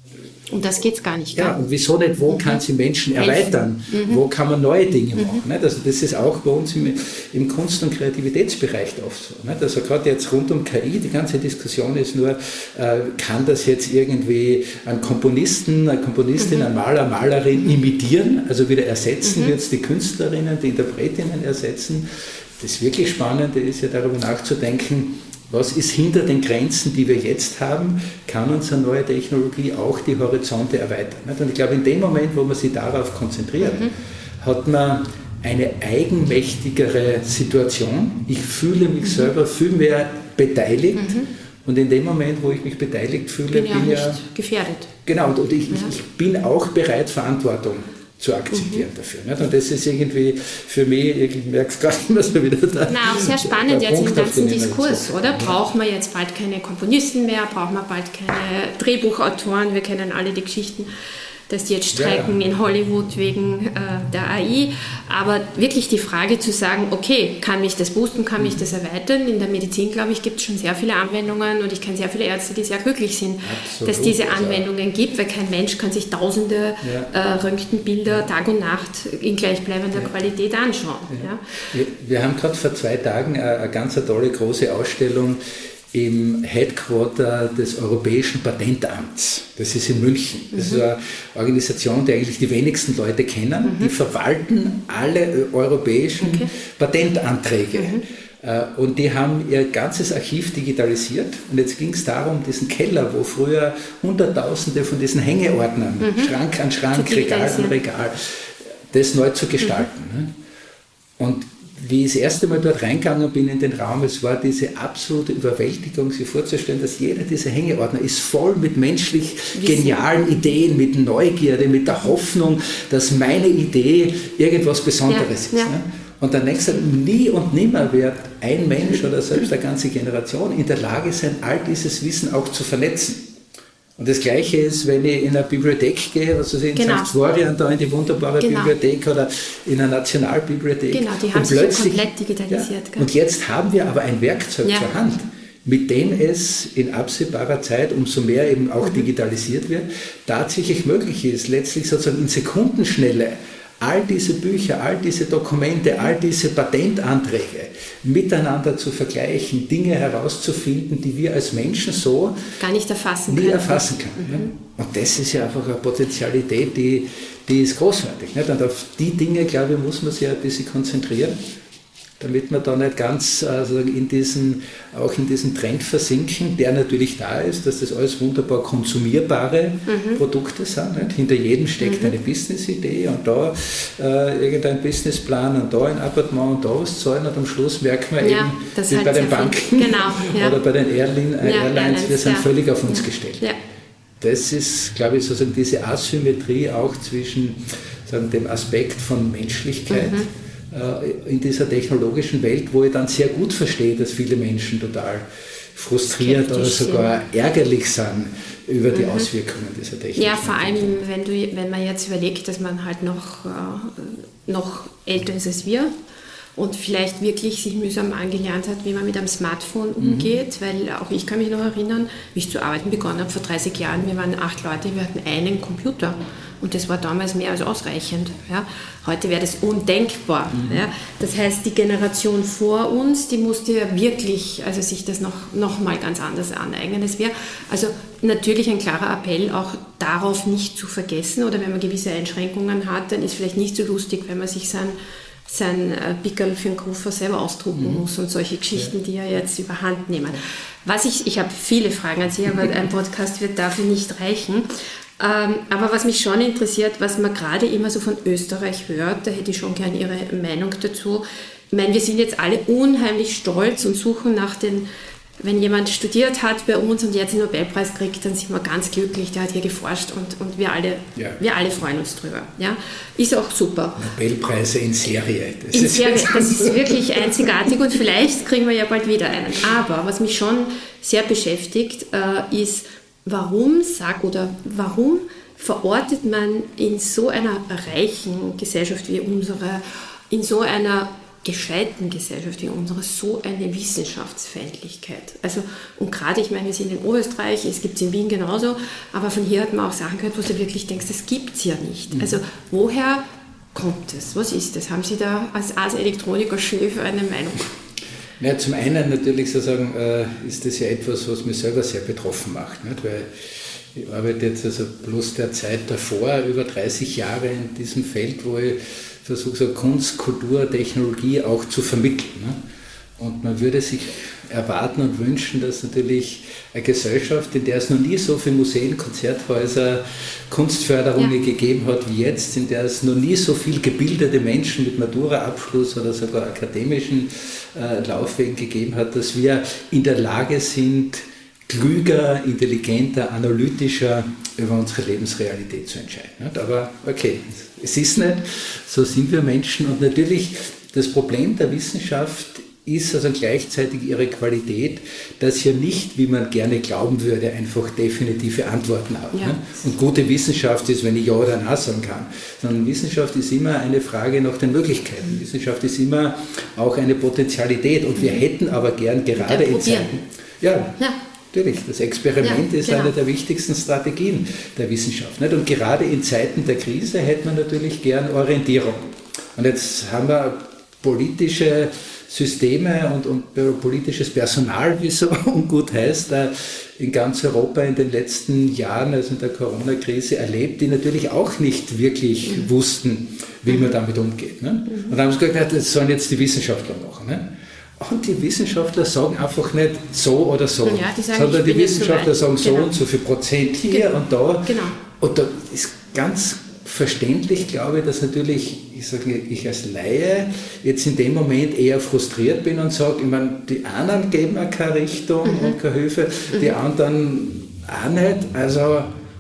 Um das geht es gar nicht. Ja, und wieso nicht, wo mhm. kann sie Menschen erweitern? Mhm. Wo kann man neue Dinge machen? Mhm. Also das ist auch bei uns im, im Kunst- und Kreativitätsbereich oft so. Also gerade jetzt rund um K I, die ganze Diskussion ist nur, äh, kann das jetzt irgendwie einen Komponisten, eine Komponistin, mhm. einen Maler, Malerin imitieren, also wieder ersetzen, mhm. wird es die Künstlerinnen, die Interpretinnen ersetzen? das wirklich Spannende ist ja darüber nachzudenken, was ist hinter den Grenzen, die wir jetzt haben, kann unsere neue Technologie auch die Horizonte erweitern. Und ich glaube, in dem Moment, wo man sich darauf konzentriert, mhm. hat man eine eigenmächtigere Situation. Ich fühle mich mhm. selber viel mehr beteiligt. Mhm. Und in dem Moment, wo ich mich beteiligt fühle, bin, bin ja nicht gefährdet. Genau, und ich, ja. ich bin auch bereit, Verantwortung zu akzeptieren mhm. dafür. Nicht? Und das ist irgendwie für mich, ich merke es gar nicht mehr so wieder da. Na, auch sehr spannend jetzt Punkt im ganzen Diskurs, oder? Ja. Brauchen wir jetzt bald keine Komponisten mehr, brauchen wir bald keine Drehbuchautoren, wir kennen alle die Geschichten, dass die jetzt streiken ja. in Hollywood wegen äh, der A I. Aber wirklich die Frage zu sagen, okay, kann mich das boosten, kann mich das erweitern? In der Medizin, glaube ich, gibt es schon sehr viele Anwendungen und ich kenne sehr viele Ärzte, die sehr glücklich sind, Absolut. dass diese Anwendungen also. gibt, weil kein Mensch kann sich tausende ja. äh, Röntgenbilder ja. Tag und Nacht in gleichbleibender ja. Qualität anschauen. Ja. Ja. Wir, wir haben gerade vor zwei Tagen eine, eine ganz tolle große Ausstellung im Headquarter des Europäischen Patentamts. Das ist in München. Das mhm. ist eine Organisation, die eigentlich die wenigsten Leute kennen. Mhm. Die verwalten alle europäischen okay. Patentanträge. Mhm. Und die haben ihr ganzes Archiv digitalisiert. Und jetzt ging es darum, diesen Keller, wo früher Hunderttausende von diesen Hängeordnern, mhm. Schrank an Schrank, Regal an Regal, das neu zu gestalten. Mhm. Und wie ich das erste Mal dort reingegangen bin in den Raum, es war diese absolute Überwältigung, sich vorzustellen, dass jeder dieser Hängeordner ist voll mit menschlich genialen Ideen, mit Neugierde, mit der Hoffnung, dass meine Idee irgendwas Besonderes ja, ist. Ja. Ne? Und dann denkst du, nie und nimmer wird ein Mensch oder selbst eine ganze Generation in der Lage sein, all dieses Wissen auch zu vernetzen. Und das Gleiche ist, wenn ich in eine Bibliothek gehe, also in genau. Sankt Florian, da in die wunderbare genau. Bibliothek oder in eine Nationalbibliothek. Genau, die haben sich komplett digitalisiert. Ja, und jetzt haben wir aber ein Werkzeug ja. zur Hand, mit dem es in absehbarer Zeit, umso mehr eben auch mhm. digitalisiert wird, tatsächlich möglich ist, letztlich sozusagen in Sekundenschnelle all diese Bücher, all diese Dokumente, all diese Patentanträge miteinander zu vergleichen, Dinge herauszufinden, die wir als Menschen so gar nicht erfassen nie können. erfassen können. Mhm. Und das ist ja einfach eine Potenzialität, die, die ist großartig. Nicht? Und auf die Dinge, glaube ich, muss man sich ein bisschen konzentrieren, damit wir da nicht ganz also in diesen, auch in diesen Trend versinken, der natürlich da ist, dass das alles wunderbar konsumierbare mhm. Produkte sind. Nicht? Hinter jedem steckt mhm. eine Business-Idee und da äh, irgendein Businessplan und da ein Appartement und da was zahlen und am Schluss merken wir ja, eben, wie halt bei den Banken genau, ja. oder bei den Airline, äh, ja, Airlines, wir sind ja. völlig auf uns ja. gestellt. Ja. Das ist, glaube ich, sozusagen diese Asymmetrie auch zwischen sagen, dem Aspekt von Menschlichkeit, mhm. in dieser technologischen Welt, wo ich dann sehr gut verstehe, dass viele Menschen total frustriert oder sogar ärgerlich sind über die mhm. Auswirkungen dieser Technik. Ja, vor allem, wenn, du, wenn man jetzt überlegt, dass man halt noch, äh, noch älter ist als wir und vielleicht wirklich sich mühsam angelernt hat, wie man mit einem Smartphone umgeht, mhm. weil auch ich kann mich noch erinnern, wie ich zu arbeiten begonnen habe vor dreißig Jahren, wir waren acht Leute, wir hatten einen Computer. Und das war damals mehr als ausreichend. Ja. Heute wäre das undenkbar. Mhm. Ja. Das heißt, die Generation vor uns, die musste ja wirklich also sich das noch, noch mal ganz anders aneignen. Das wäre also natürlich ein klarer Appell, auch darauf nicht zu vergessen. Oder wenn man gewisse Einschränkungen hat, dann ist vielleicht nicht so lustig, wenn man sich sein, sein Pickerl für einen Koffer selber ausdrucken mhm. muss und solche Geschichten, ja. die ja jetzt überhand nehmen. Was ich, ich habe viele Fragen an Sie, aber ein Podcast wird dafür nicht reichen. Ähm, aber was mich schon interessiert, was man gerade immer so von Österreich hört, da hätte ich schon gerne Ihre Meinung dazu. Ich meine, wir sind jetzt alle unheimlich stolz und suchen nach den, wenn jemand studiert hat bei uns und jetzt den Nobelpreis kriegt, dann sind wir ganz glücklich, der hat hier geforscht und, und wir, alle, ja. wir alle freuen uns drüber. Ja? Ist auch super. Nobelpreise in Serie. Das in ist Serie, das ist wirklich einzigartig und vielleicht kriegen wir ja bald wieder einen. Aber was mich schon sehr beschäftigt, äh, ist, Warum sag oder warum verortet man in so einer reichen Gesellschaft wie unsere, in so einer gescheiten Gesellschaft wie unsere, so eine Wissenschaftsfeindlichkeit? Also, und gerade, ich meine, wir sind in Oberösterreich, es gibt es in Wien genauso, aber von hier hat man auch Sachen gehört, wo du wirklich denkst, das gibt es ja nicht. Also, woher kommt es? Was ist das? Haben Sie da als Ars Electronica Schöfer eine Meinung? Ja, zum einen natürlich sozusagen äh, ist das ja etwas, was mich selber sehr betroffen macht, nicht? Weil Ich arbeite jetzt also bloß der Zeit davor, über dreißig Jahre in diesem Feld, wo ich versuche, so Kunst, Kultur, Technologie auch zu vermitteln. Ne? Und man würde sich erwarten und wünschen, dass natürlich eine Gesellschaft, in der es noch nie so viele Museen, Konzerthäuser, Kunstförderungen ja. gegeben hat wie jetzt, in der es noch nie so viele gebildete Menschen mit Matura-Abschluss oder sogar akademischen äh, Laufwegen gegeben hat, dass wir in der Lage sind, klüger, intelligenter, analytischer über unsere Lebensrealität zu entscheiden. Aber okay, es ist nicht, so sind wir Menschen. Und natürlich das Problem der Wissenschaft ist also gleichzeitig ihre Qualität, dass hier nicht, wie man gerne glauben würde, einfach definitive Antworten hat. Ja. Ne? Und gute Wissenschaft ist, wenn ich Ja oder Nein sagen kann, sondern Wissenschaft ist immer eine Frage nach den Möglichkeiten. Wissenschaft ist immer auch eine Potentialität und wir hätten aber gern gerade in Zeiten... Ja, ja. Natürlich, das Experiment ja, ist genau. eine der wichtigsten Strategien der Wissenschaft. Nicht? Und gerade in Zeiten der Krise hätte man natürlich gern Orientierung. Und jetzt haben wir politische Systeme und, und politisches Personal, wie es so ungut heißt, in ganz Europa in den letzten Jahren, also in der Corona-Krise, erlebt, die natürlich auch nicht wirklich mhm. wussten, wie man damit umgeht. Ne? Mhm. Und dann haben sie gesagt, das sollen jetzt die Wissenschaftler machen. Ne? Und die Wissenschaftler sagen einfach nicht so oder so, ja, die sagen, sondern die Wissenschaftler so sagen so genau. und so viel Prozent hier genau. und da. Genau. Und da ist ganz verständlich, glaube ich, dass natürlich, ich sage ich als Laie, jetzt in dem Moment eher frustriert bin und sage, ich meine, die anderen geben mir keine Richtung mhm. und keine Hilfe, mhm. die anderen auch nicht. Also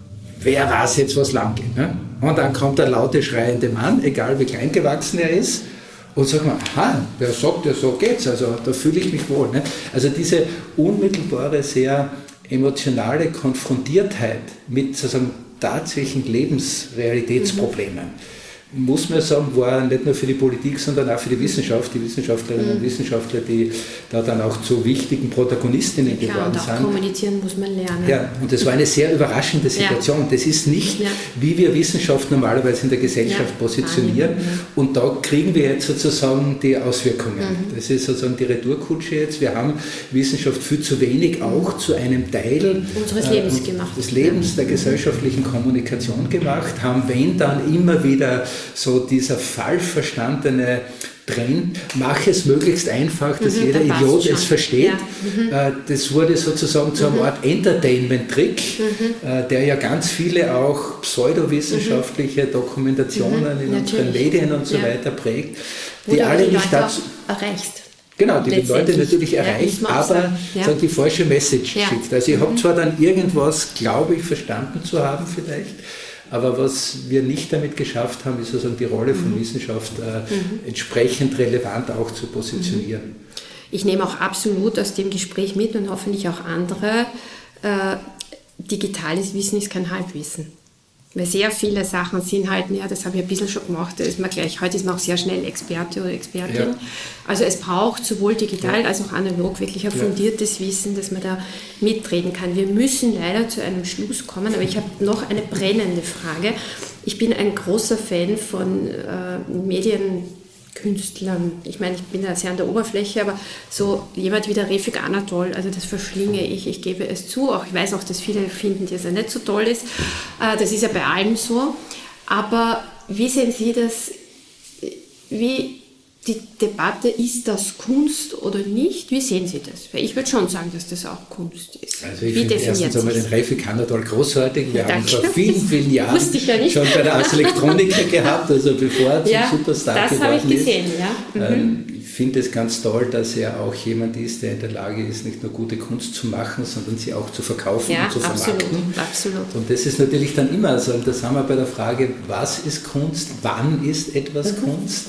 wer weiß jetzt, was lang geht. Ne? Und dann kommt der laute, schreiende Mann, egal wie klein gewachsen er ist, und sagt man, aha, der sagt ja, so geht's, also da fühle ich mich wohl. Ne? Also diese unmittelbare, sehr emotionale Konfrontiertheit mit sozusagen tatsächlichen Lebensrealitätsproblemen, mhm. muss man sagen, war nicht nur für die Politik, sondern auch für die Wissenschaft, die Wissenschaftlerinnen mhm. und Wissenschaftler, die da dann auch zu wichtigen Protagonistinnen ja, geworden sind. Ja, und auch kommunizieren muss man lernen. Ja, und das war eine sehr überraschende Situation. Ja. Das ist nicht, ja. wie wir Wissenschaft normalerweise in der Gesellschaft ja. positionieren. Ja. Und da kriegen wir jetzt sozusagen die Auswirkungen. Mhm. Das ist sozusagen die Retourkutsche jetzt. Wir haben Wissenschaft viel zu wenig auch zu einem Teil unseres Lebens äh, gemacht. des Lebens, ja. der gesellschaftlichen Kommunikation gemacht, haben, wenn dann immer wieder so dieser falsch verstandene Trend, mach es möglichst einfach, dass mhm, jeder Idiot es versteht. Ja. Mhm. Das wurde sozusagen zu einem mhm. Art Entertainment-Trick, mhm. der ja ganz viele auch pseudowissenschaftliche Dokumentationen mhm. in Natürlich. unseren Medien und so ja. weiter prägt, die Oder alle die nicht dazu... erreicht. Genau, die die Leute natürlich erreicht, ja, aber ja. sagen, die falsche Message ja. schickt. Also ich mhm. habe zwar dann irgendwas, glaube ich, verstanden zu haben vielleicht, aber was wir nicht damit geschafft haben, ist sozusagen die Rolle von mhm. Wissenschaft äh, mhm. entsprechend relevant auch zu positionieren. Ich nehme auch absolut aus dem Gespräch mit und hoffentlich auch andere, äh, digitales Wissen ist kein Halbwissen. Weil sehr viele Sachen sind halt, ja, das habe ich ein bisschen schon gemacht, da ist man gleich, heute ist man auch sehr schnell Experte oder Expertin. Ja. Also es braucht sowohl digital ja. als auch analog wirklich ein fundiertes ja. Wissen, dass man da mitreden kann. Wir müssen leider zu einem Schluss kommen, aber ich habe noch eine brennende Frage. Ich bin ein großer Fan von äh, Medienkünstlern. Ich meine, ich bin da sehr an der Oberfläche, aber so jemand wie der Refik Anatol, also das verschlinge ich, ich gebe es zu. Auch ich weiß auch, dass viele finden, dass er nicht so toll ist. Äh, das ist ja bei allem so. Aber wie sehen Sie das? Wie die Debatte, ist das Kunst oder nicht? Wie sehen Sie das? Weil ich würde schon sagen, dass das auch Kunst ist. Also ich finde erstens einmal den Refik Anatol großartig. Wir ja, haben vor vielen, vielen Jahren ja schon bei der Ars Electronica gehabt, also bevor er zum ja, Superstar das geworden ich gesehen, ist. Ja. Mhm. Ich finde es ganz toll, dass er auch jemand ist, der in der Lage ist, nicht nur gute Kunst zu machen, sondern sie auch zu verkaufen ja, und zu vermarkten. Absolut, absolut. Und das ist natürlich dann immer so. Und das haben wir bei der Frage, was ist Kunst, wann ist etwas mhm. Kunst?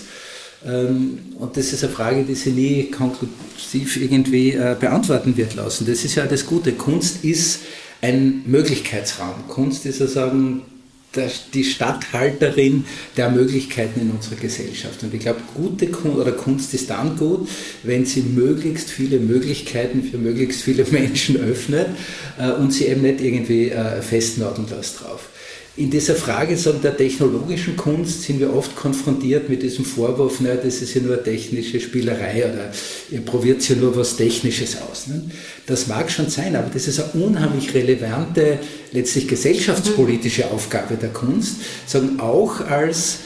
Und das ist eine Frage, die sie nie konklusiv irgendwie beantworten wird lassen. Das ist ja das Gute. Kunst ist ein Möglichkeitsraum. Kunst ist sozusagen die Statthalterin der Möglichkeiten in unserer Gesellschaft. Und ich glaube, gute Kunst oder Kunst ist dann gut, wenn sie möglichst viele Möglichkeiten für möglichst viele Menschen öffnet und sie eben nicht irgendwie festnageln lässt drauf. in dieser Frage sagen, der technologischen Kunst sind wir oft konfrontiert mit diesem Vorwurf, naja, das ist ja nur eine technische Spielerei oder ihr probiert ja nur was Technisches aus. Ne? Das mag schon sein, aber das ist eine unheimlich relevante, letztlich gesellschaftspolitische Aufgabe der Kunst, sagen, auch als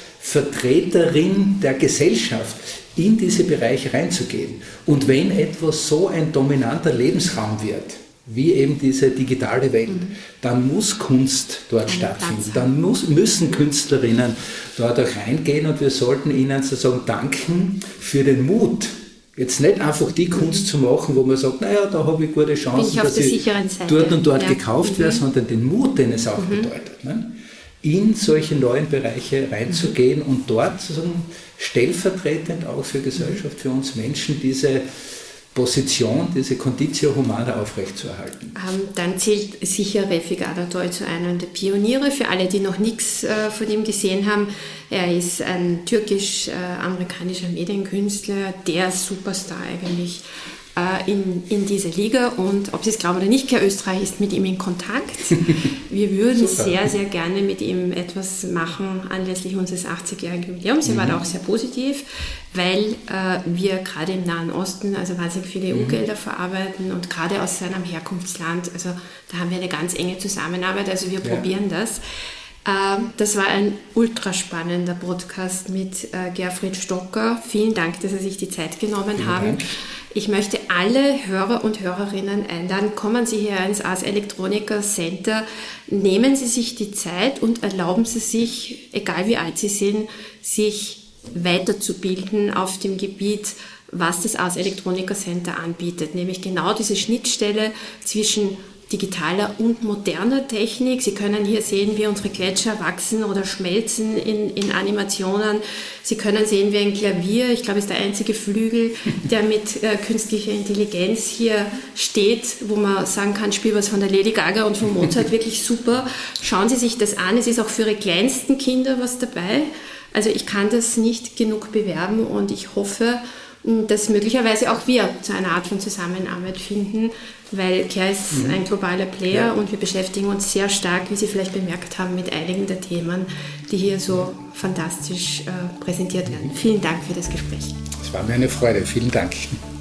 Vertreterin der Gesellschaft in diese Bereiche reinzugehen. Und wenn etwas so ein dominanter Lebensraum wird, wie eben diese digitale Welt, mhm. dann muss Kunst dort Eine stattfinden, dann muss, müssen Künstlerinnen dort auch reingehen und wir sollten ihnen sozusagen danken für den Mut, jetzt nicht einfach die Kunst mhm. zu machen, wo man sagt, naja, da habe ich gute Chancen, ich dass ich dort und dort ja. gekauft werde, mhm. sondern den Mut, den es auch mhm. bedeutet, ne? in solche neuen Bereiche reinzugehen mhm. und dort sozusagen stellvertretend auch für Gesellschaft, für uns Menschen diese Position, diese Conditio Humana aufrechtzuerhalten. Ähm, dann zählt sicher Refik Anatol zu einem der Pioniere. Für alle, die noch nichts äh, von ihm gesehen haben, er ist ein türkisch-amerikanischer Medienkünstler, der Superstar eigentlich äh, in, in dieser Liga. Und ob Sie es glauben oder nicht, Care Österreich ist mit ihm in Kontakt. Wir würden sehr, sehr gerne mit ihm etwas machen anlässlich unseres achtzigjährigen Jubiläums. Er mhm. war da auch sehr positiv, weil äh, wir gerade im Nahen Osten also wahnsinnig viele E U-Gelder mhm. verarbeiten und gerade aus seinem Herkunftsland, also da haben wir eine ganz enge Zusammenarbeit, also wir ja. probieren das. Ähm, das war ein ultra spannender Podcast mit äh, Gerfried Stocker. Vielen Dank, dass Sie sich die Zeit genommen Vielen haben. Dank. Ich möchte alle Hörer und Hörerinnen einladen, kommen Sie hier ins Ars Electronica Center, nehmen Sie sich die Zeit und erlauben Sie sich, egal wie alt Sie sind, sich weiterzubilden auf dem Gebiet, was das Ars Electronica Center anbietet, nämlich genau diese Schnittstelle zwischen digitaler und moderner Technik. Sie können hier sehen, wie unsere Gletscher wachsen oder schmelzen in, in Animationen. Sie können sehen, wie ein Klavier, ich glaube, ist der einzige Flügel, der mit äh, künstlicher Intelligenz hier steht, wo man sagen kann, spiel was von der Lady Gaga und von Mozart, wirklich super. Schauen Sie sich das an, es ist auch für Ihre kleinsten Kinder was dabei. Also ich kann das nicht genug bewerben und ich hoffe, dass möglicherweise auch wir zu einer Art von Zusammenarbeit finden, weil Care ist mhm. ein globaler Player ja. und wir beschäftigen uns sehr stark, wie Sie vielleicht bemerkt haben, mit einigen der Themen, die hier so fantastisch äh, präsentiert werden. Vielen Dank für das Gespräch. Es war mir eine Freude. Vielen Dank.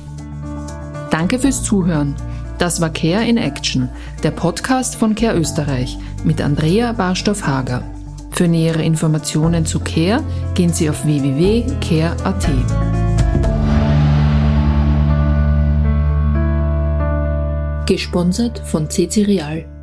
Danke fürs Zuhören. Das war Care in Action, der Podcast von Care Österreich mit Andrea Barstoff-Hager. Für nähere Informationen zu Care gehen Sie auf w w w punkt care punkt a t. Gesponsert von C C Real.